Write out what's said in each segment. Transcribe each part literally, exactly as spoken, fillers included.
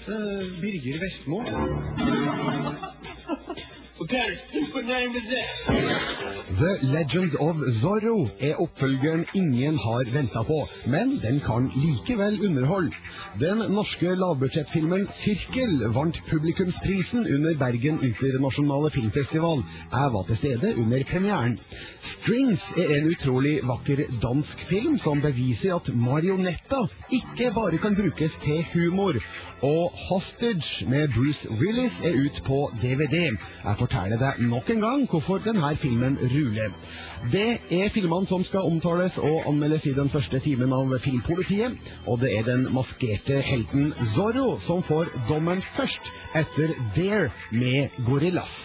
uh, Birger Vestmo. What kind of stupid name is that? The Legend of Zorro er oppfølgeren ingen har ventet på, men den kan likevel underholde. Den norske lavbudsjettfilmen Sirkel vant publikumsprisen under Bergen Internasjonale Filmfestival. Jeg var til stede under premieren. Strings er en utrolig vakker dansk film som beviser at marionetter ikke bare kan brukes til humor. Og Hostage med Bruce Willis er ut på D V D. Jeg forteller deg nok en gang hvorfor denne filmen ruler. Det er filmene som skal omtales og anmeldes i den første timen av Filmpolitiet, og det er den maskerte helten Zorro som får dommen først etter Dare med Gorillas.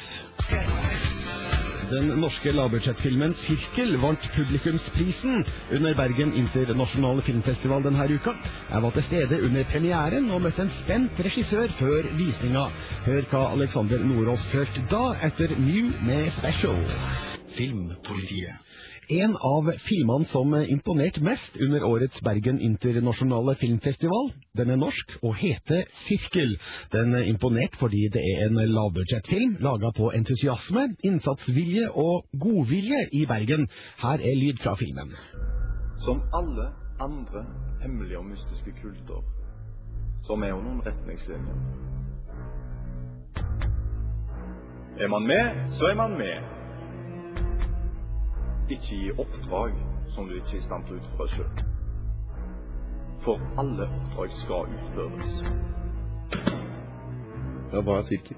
Den norske lavbudsjettfilmen Sirkel vant publikumsprisen under Bergen Internasjonale Filmfestival denne uka. Jeg var til stede under premieren og møtte en spent regissør før visninga. Hør hva Alexander Nordås følte da etter New med Special. Filmpolitiet. En av filmene som imponerte mest under årets Bergen Internasjonale Filmfestival, den er norsk og heter Sirkel. Den imponerte fordi det er en lavbudsjettfilm laget på entusiasme, innsatsvilje og godvilje i Bergen. Her er lyd fra filmen. Som alle andre hemmelige og mystiske kulter, som er jo noen retningslinjer. Er man med, så er man med. Ikke i oppdrag som du ikke er i stand til å utføre selv. For alle oppdrag skal utføres. Det var Sirkel.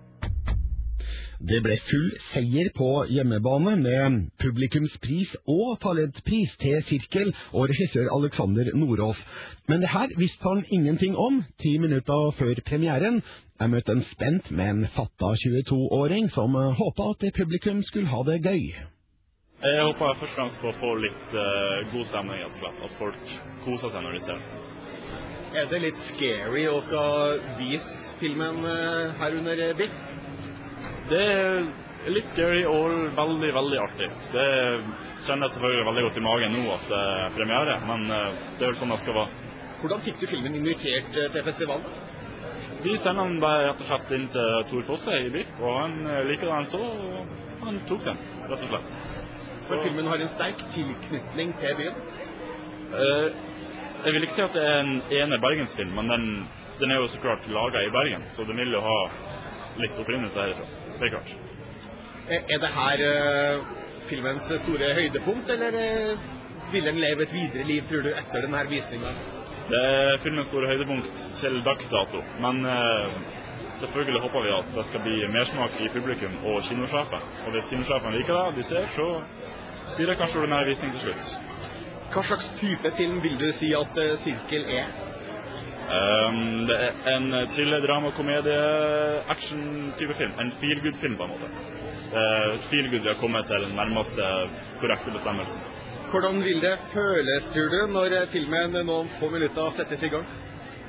Det ble full seier på hjemmebane med publikumspris og talentpris til Sirkel og regissør Alexander Nordås. Men det her visste han ingenting om ti minutter før premieren. Jeg møtte en spent, men fatta tjueto-åring som håpet at publikum skulle ha det gøy. Jeg håper først og fremst på å få litt uh, god stemning, at folk koser seg når de ser den. Er det litt scary å skal vise filmen uh, her under Biff? Det er litt scary og veldig, veldig artig. Det kjenner jeg selvfølgelig veldig godt i magen nå at det er premiere, men uh, det er vel sånn det skal være. Hvordan fikk du filmen invitert uh, til festivalen? Vi sender den bare rett og slett inn til Tor Fosse i Biff, og han uh, liker den så, og han tok den, rett og slett. Så filmen har en sterk tilknytning til byen? Uh, jeg vil ikke si at det er en ene Bergensfilm, men den, den er jo så klart laget i Bergen, så den vil jo ha litt opprinnelse herifra. Det er klart. Er det her uh, filmens store høydepunkt, eller uh, vil den leve et videre liv, tror du, etter denne visningen? Det er filmens store høydepunkt til dagsdato, men uh, selvfølgelig håper vi at det skal bli mersmak i publikum og kinosjefen. Og hvis kinosjefen liker det, de ser, så blir det kanskje ordinær visning til slutt. Hva slags type film vil du si at uh, Sirkel er? Um, det er en thriller, drama, komedie, action-type film. En feel-good-film på en måte. Uh, feel-good vil komme til den nærmeste korrekte bestemmelsen. Hvordan vil det føles, tror du, når filmen noen få minutter settes i gang?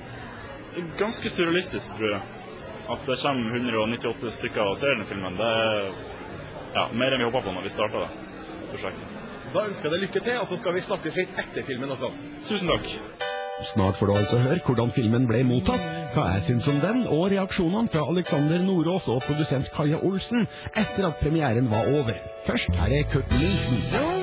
Ganske surrealistisk, tror jeg. At det kommer hundre nittiåtte stykker og ser den filmen, det er ja, mer enn vi håper på når vi starter det prosjektet. Da ønsker jeg deg lykke til, og så skal vi snakkes litt etter filmen også. Tusen takk. Snart får du altså høre hvordan filmen ble mottatt, hva jeg synes om den, og reaksjonene fra Alexander Nordås og produsent Kaja Olsen etter at premieren var over. Først her er Kurt Nielsen.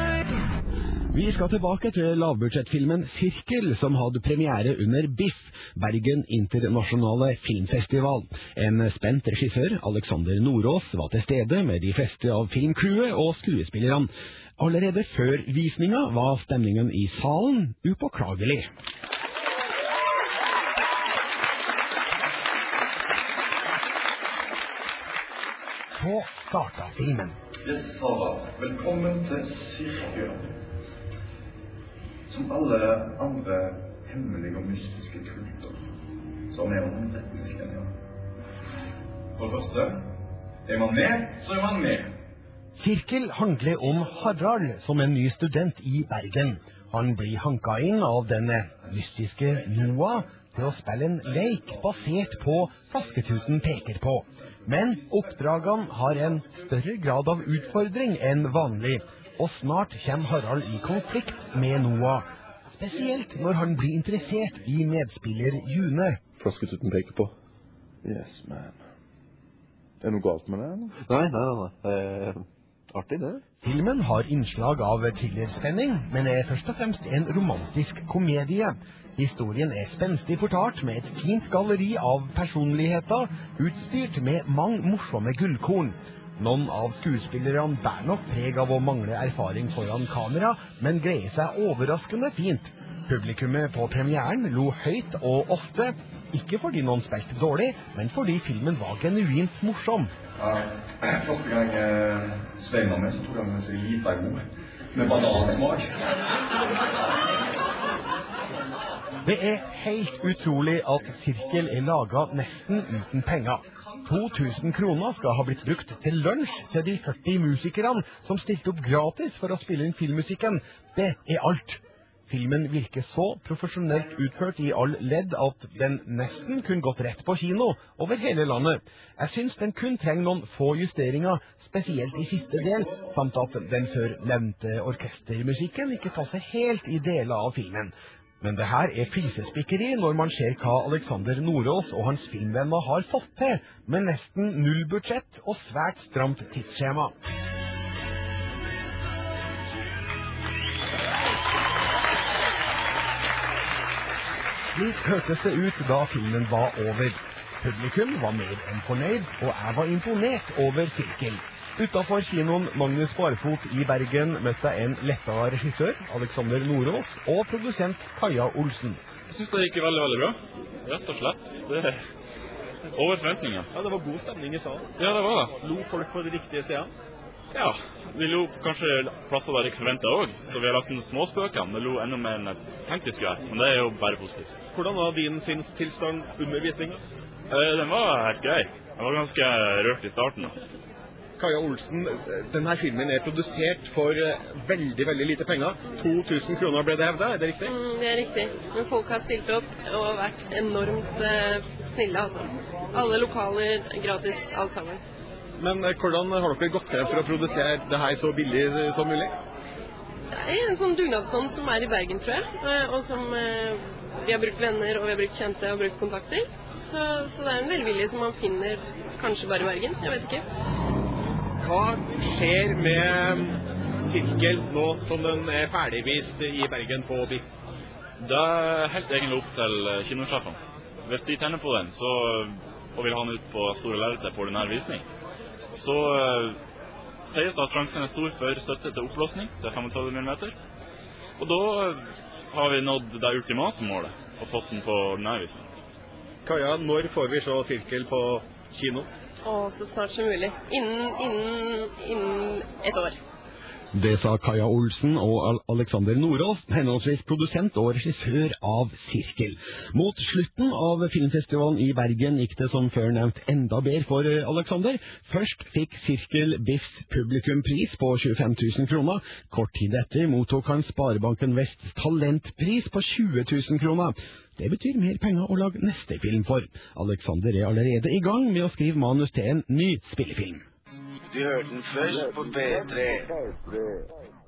Vi skal tilbake til lavbudsjettfilmen Sirkel, som hadde premiere under Biff, Bergen Internasjonale Filmfestival. En spent regissør, Alexander Nordås, var til stede med de fleste av filmcrewet og skuespillerne. Allerede før visninga var stemningen i salen upåklagelig. Så startet filmen. Yes, Sara. Velkommen til Sirkel. Som alle andre hemmelige og mystiske kulter, som er noen retningslinjer. For det første, er man med, så er man med. Sirkel handler om Harald, som en ny student i Bergen. Han blir hanka inn av den mystiske Noah til å spille en leik basert på Flasketuten peker på. Men oppdragene har en større grad av utfordring enn vanlig, og snart kommer Harald i konflikt med Noah. Spesielt når han blir interessert i medspiller June. Flasketuten peker på. Yes, man. Er det noe galt med det, eller? Nei, nei, nei, nei. Det er artig, det. Filmen har innslag av thrillerspenning, men er først og fremst en romantisk komedie. Historien er spenstig fortalt med et fint galleri av personligheter, utstyrt med mange morsomme gullkorn. Noen av skuespillerne bærer nok preg av å mangle erfaring foran kamera, men greier seg overraskende fint. Publikummet på premieren lo høyt og ofte, ikke fordi noen spilte dårlig, men fordi filmen var genuint morsom. Ja, første gang eh, Svein var med, så tok han med seg lite god, med banansmak. Det er helt utrolig at Sirkel er laget nesten uten penger. to tusen kroner skal ha blitt brukt til lunsj til de førti musikerne som stilte opp gratis for å spille inn filmmusikken. Det er alt. Filmen virker så profesjonelt utført i all ledd at den nesten kunne gått rett på kino over hele landet. Jeg synes den kun trenger noen få justeringer, spesielt i siste del, samt at den før nevnte orkestermusikken ikke passer helt i deler av filmen. Men det her er filsespikkeri når man ser hva Alexander Nordås og hans filmvenner har fått til, med nesten null budsjett og svært stramt tidsskjema. Slik hørtes det ut da filmen var over. Publikum var mer enn fornøyd, og jeg var imponert over Sirkel. Utenfor kinoen Magnus Barfot i Bergen møtte jeg en lettere regissør, Alexander Nordås, og produsent Kaja Olsen. Jeg synes det gikk veldig, veldig bra. Rett og slett. Det er over forventninger. Ja, det var god stemning i salen. Ja, det var det. Lo folk på de riktige stedene? Ja, vi lo kanskje plasser der ikke forventet også, så vi har lagt inn småspøkene. Vi lo enda mer enn jeg tenkte vi skulle gjøre, men det er jo bare positivt. Hvordan var din sinnstilstand under visningen? Eh, den var helt grei. Jeg var ganske rørt i starten. Kaja Olsen, denne filmen er produsert for veldig, veldig lite penger. to tusen kroner ble det hevdet, er det riktig? Mm, det er riktig. Men folk har stilt opp og vært enormt eh, snille, altså. Alle lokaler gratis, alt sammen. Men eh, hvordan har dere gått til for å produsere det her så billig som mulig? Det er en sånn dugnadsånd som er i Bergen, tror jeg. eh, Og som eh, vi har brukt venner, og vi har brukt kjente og brukt kontakter. Så, så det er en velvilje som man finner kanskje bare i Bergen, jeg vet ikke. Hva skjer med Sirkel nå som den er ferdigvist i Bergen på B I F? Det er helt egentlig opp til kinosjefen. Hvis de tenner på den så, og vil ha den ut på store lerreter på ordinær visning, så uh, sies det at sjansen er stor for støtte til opplåsning til trettifem millimeter. Og da har vi nådd det ultimate målet og fått den på ordinær visning. Kaja, når får vi se Sirkel på kino? Å, så snart som mulig. Innen, innen, innen et år. Det sa Kaja Olsen og Alexander Nordås, henholdsvis produsent og regissør av Sirkel. Mot slutten av filmfestivalen i Bergen gikk det som før nevnt enda bedre for Alexander. Først fikk Sirkel B I Fs publikumpris på tjuefem tusen kroner. Kort tid etter mottok han Sparebanken Vests talentpris på tjue tusen kroner. Det betyr mer penger å lage neste film for. Alexander er allerede i gang med å skrive manus til en ny spillefilm. Du hørte den først på P tre.